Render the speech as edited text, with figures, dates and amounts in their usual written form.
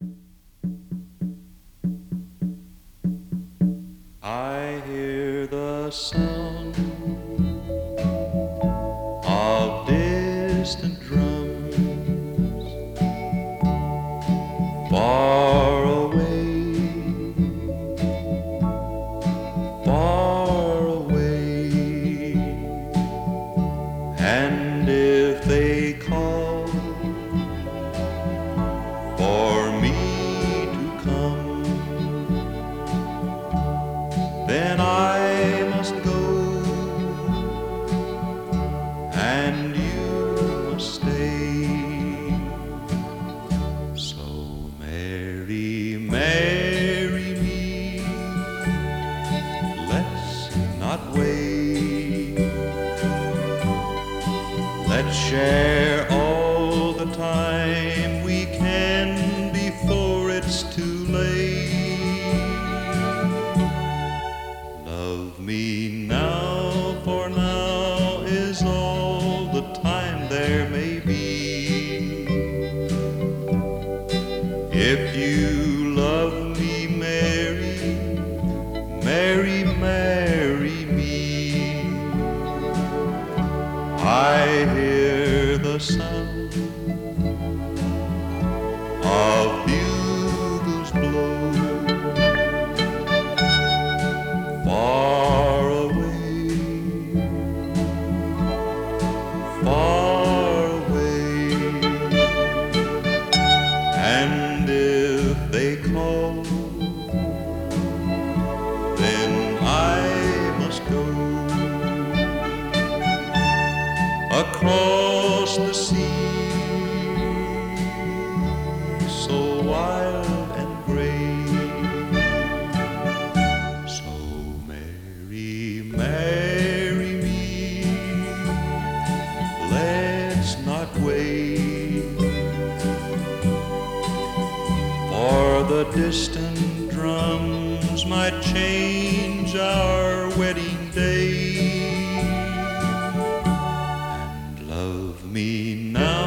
I hear the sound of distant drums far away, far away. And if they call for me to come, then I must go, and you must stay. So marry, marry me, let's not wait. Let's share all the time we can before it's too late. Love me now, for now is all the time there may be. If you love me, marry, marry, marry me. I hear the sound of bugles blow far away, far away. And if they call, then I must go across the sea, so wild and gray. So marry, marry me, let's not wait. For the distant drums might change our wedding day. Love me now.